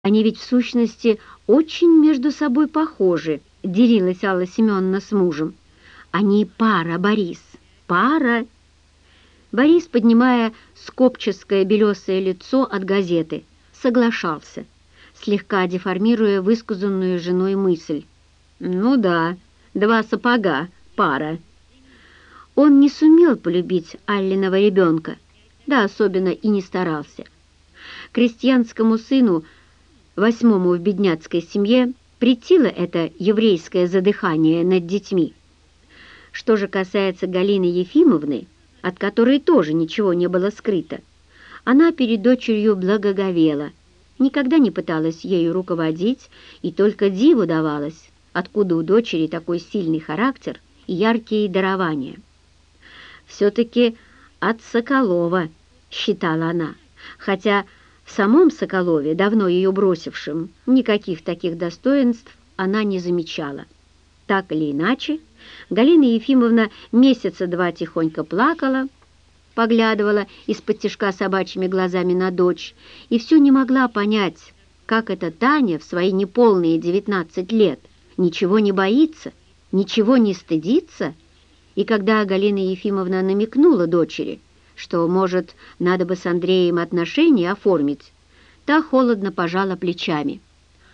Они ведь в сущности очень между собой похожи, делилась Алла Семеновна с мужем. Они пара, Борис, пара. Борис, поднимая скопческое белесое лицо от газеты, соглашался, слегка деформируя высказанную женой мысль. Ну да, два сапога, пара. Он не сумел полюбить Аллиного ребенка, да особенно и не старался. Крестьянскому сыну, восьмому в бедняцкой семье, претило это еврейское задыхание над детьми. Что же касается Галины Ефимовны, от которой тоже ничего не было скрыто, она перед дочерью благоговела, никогда не пыталась ею руководить и только диву давалась, откуда у дочери такой сильный характер и яркие дарования. «Все-таки от Соколова», — считала она, хотя в самом Соколове, давно ее бросившем, никаких таких достоинств она не замечала. Так или иначе, Галина Ефимовна месяца два тихонько плакала, поглядывала из-под тишка собачьими глазами на дочь и все не могла понять, как эта Таня в свои неполные 19 лет ничего не боится, ничего не стыдится. И когда Галина Ефимовна намекнула дочери, что, может, надо бы с Андреем отношения оформить, та холодно пожала плечами.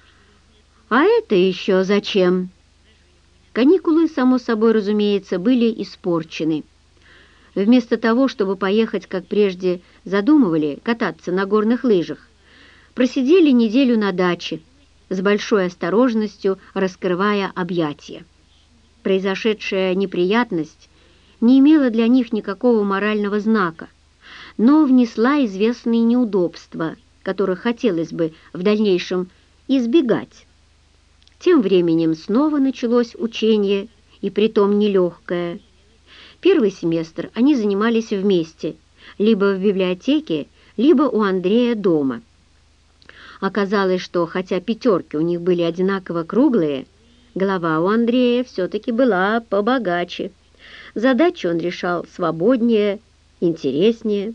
«А это еще зачем?» Каникулы, само собой разумеется, были испорчены. Вместо того, чтобы поехать, как прежде задумывали, кататься на горных лыжах, просидели неделю на даче, с большой осторожностью раскрывая объятия. Произошедшая неприятность не имела для них никакого морального знака, но внесла известные неудобства, которых хотелось бы в дальнейшем избегать. Тем временем снова началось учение, и притом нелегкое. Первый семестр они занимались вместе, либо в библиотеке, либо у Андрея дома. Оказалось, что хотя пятерки у них были одинаково круглые, голова у Андрея все-таки была побогаче. Задачи он решал свободнее, интереснее,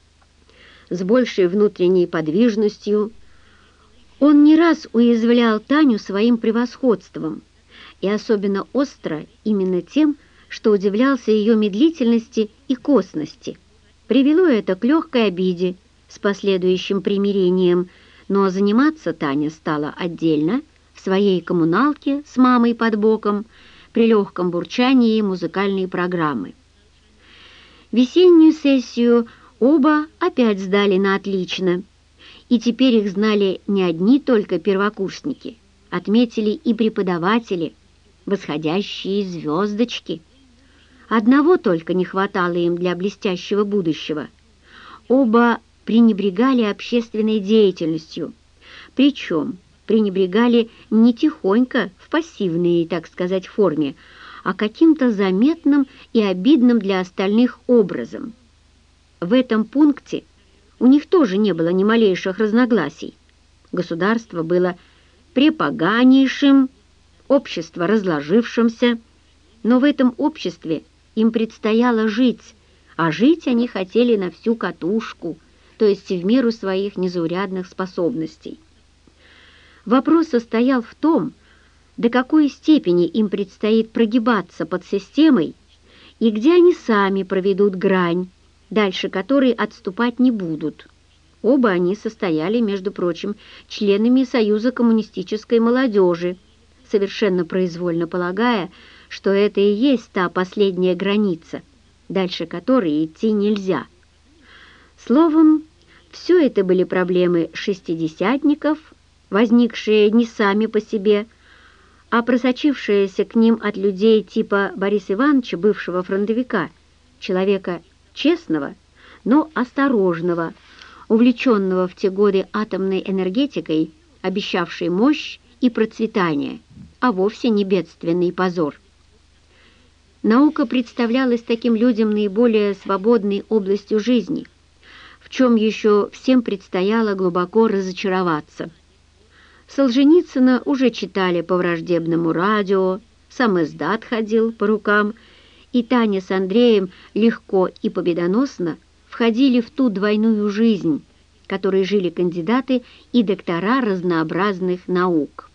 с большей внутренней подвижностью. Он не раз уязвлял Таню своим превосходством, и особенно остро именно тем, что удивлялся ее медлительности и косности. Привело это к легкой обиде с последующим примирением, но заниматься Таня стала отдельно, в своей коммуналке с мамой под боком, при легком бурчании музыкальной программы. Весеннюю сессию оба опять сдали на отлично, и теперь их знали не одни только первокурсники, отметили и преподаватели, восходящие звездочки. Одного только не хватало им для блестящего будущего. Оба пренебрегали общественной деятельностью, причем пренебрегали не тихонько в пассивной, так сказать, форме, а каким-то заметным и обидным для остальных образом. В этом пункте у них тоже не было ни малейших разногласий. Государство было препоганейшим, общество разложившимся, но в этом обществе им предстояло жить, а жить они хотели на всю катушку, то есть в меру своих незаурядных способностей. Вопрос состоял в том, до какой степени им предстоит прогибаться под системой и где они сами проведут грань, дальше которой отступать не будут. Оба они состояли, между прочим, членами Союза коммунистической молодежи, совершенно произвольно полагая, что это и есть та последняя граница, дальше которой идти нельзя. Словом, все это были проблемы шестидесятников, возникшие не сами по себе, а просочившиеся к ним от людей типа Бориса Ивановича, бывшего фронтовика, человека честного, но осторожного, увлеченного в те годы атомной энергетикой, обещавшей мощь и процветание, а вовсе не бедственный позор. Наука представлялась таким людям наиболее свободной областью жизни, в чем еще всем предстояло глубоко разочароваться. Солженицына уже читали по враждебному радио, сам издат ходил по рукам, и Таня с Андреем легко и победоносно входили в ту двойную жизнь, которой жили кандидаты и доктора разнообразных наук.